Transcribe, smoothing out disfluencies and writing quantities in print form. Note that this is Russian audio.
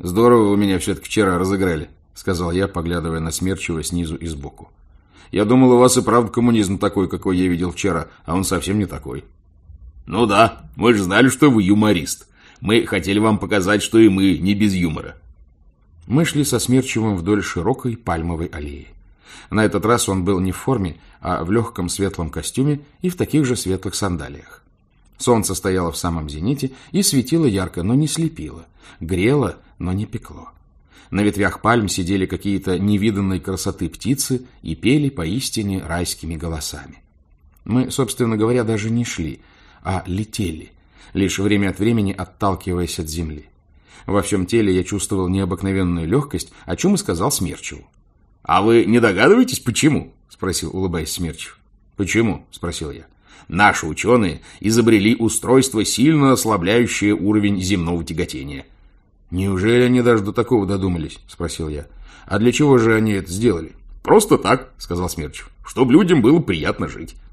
«Здорово вы меня все-таки вчера разыграли», — сказал я, поглядывая на Смерчева снизу и сбоку. «Я думал, у вас и правда коммунизм такой, какой я видел вчера, а он совсем не такой». «Ну да, мы же знали, что вы юморист. Мы хотели вам показать, что и мы не без юмора». Мы шли со Смерчевым вдоль широкой пальмовой аллеи. На этот раз он был не в форме, а в легком светлом костюме и в таких же светлых сандалиях. Солнце стояло в самом зените и светило ярко, но не слепило, грело, но не пекло. На ветвях пальм сидели какие-то невиданной красоты птицы и пели поистине райскими голосами. Мы, собственно говоря, даже не шли, а летели, лишь время от времени отталкиваясь от земли. Во всем теле я чувствовал необыкновенную легкость, о чем и сказал Смерчеву. «А вы не догадываетесь, почему?» — спросил, улыбаясь, Смерчев. «Почему?» — спросил я. «Наши ученые изобрели устройство, сильно ослабляющее уровень земного тяготения». «Неужели они даже до такого додумались?» — спросил я. «А для чего же они это сделали?» «Просто так», — сказал Смерчев, — «чтобы людям было приятно жить.